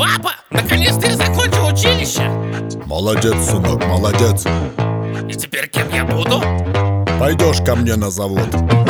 Папа, наконец-то я закончил училище. Молодец, сынок, молодец. И теперь кем я буду? Пойдешь ко мне на завод.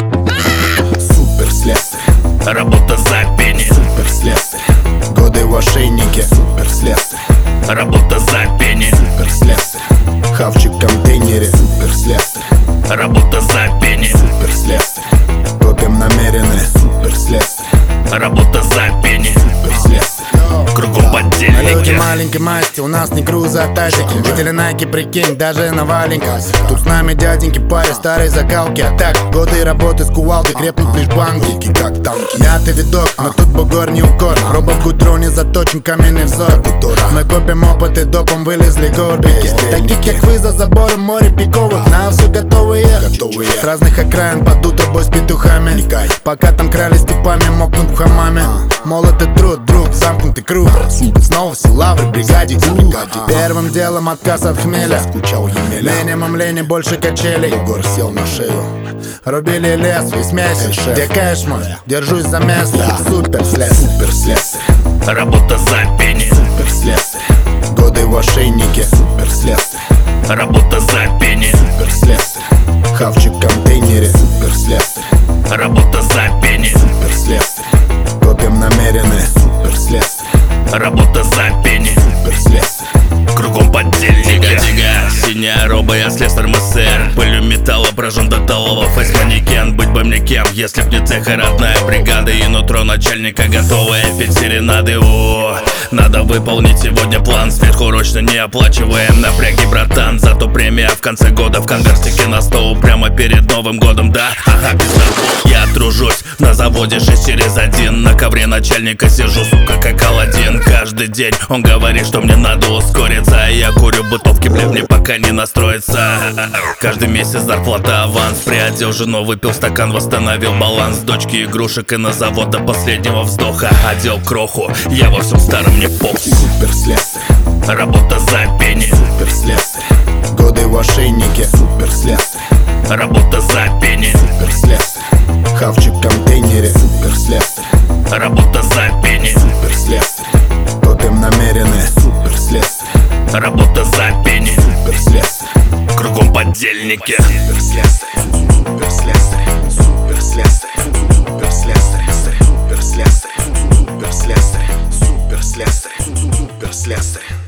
Суперслесарь, Работа за пени. суперслесарь, годы в ошейнике. Суперслесарь, Работа за пени. суперслесарь, хавчик в контейнере. Суперслесарь, Работа за пени. суперслесарь, копим намеренно. Суперслесарь, Работа за пени. суперслесарь. Кругом Люди подельники. маленькой масти, у нас не крузы, а тазики. Видели найки, прикинь, даже на валенках. Тут с нами дяденьки, паре старой закалки. А так, годы работы с кувалдой, крепнут лишь банки. Как танки, Мятый видок, но тут бугор не укор. Робот в гудроне заточен каменный взор. Мы копим опыт и допом вылезли горбики. Таких как вы за забором море пиковых. На все готовые. С разных окраин падут обои с петухами. Пока там крали степами, мокнут в хамаме. Молот и труд, друг, замкнутый круг. Снова все лавры, бригаде. Первым делом отказ от хмеля. скучал Емеля. Минимум лени, больше качелей. Егор сел на шею. Рубили лес весь месяц. шеф. Где кэш мой? Держусь за место. Суперслесарь. Суперслесарь, Работа за пени. суперслесарь, годы в ошейнике. Суперслесарь, Работа за пени. суперслесарь, хавчик в контейнере. Суперслесарь, Работа за пени. суперслесарь, копим намеренно. Суперслесарь, Работа за пени. суперслесарь. Кругом подельники. Тига, синяя роба, я слесарь МСР. Пылью металла прожжен до талого. Фейс-манекен, быть бы мне кем, если б не цеха родная бригада. И нутро начальника готовое петь серенады. О, надо выполнить сегодня план. Сверхурочно не оплачиваем напряги, братан. Зато премия в конце года в конвертике на стол. Прямо перед Новым годом, да? Ага, пизда. Я тружусь на заводе 6/1. На ковре начальника сижу, сука, как Аладдин. Каждый день он говорит, что мне надо ускориться. А я курю бытовки, бля, мне пока не настроиться. Каждый месяц зарплата, аванс. Приодел жену, выпил стакан, восстановил баланс. Дочки игрушек и на завод до последнего вздоха. Одел кроху, я во всем старом не похуй. Суперслесарь, Работа за пени. суперслесарь, годы в ошейнике. Суперслесарь, Работа за пени. суперслесарь, хавчик в контейнере. Суперслесарь, Работа за пени. суперслесарь, копим намеренно. Суперслесарь, Работа за пени. суперслесарь, Кругом подельники. суперслесарь, суперслесарь, суперслесарь, суперслесарь, суперслесарь, суперслесарь, суперслесарь, суперслесарь.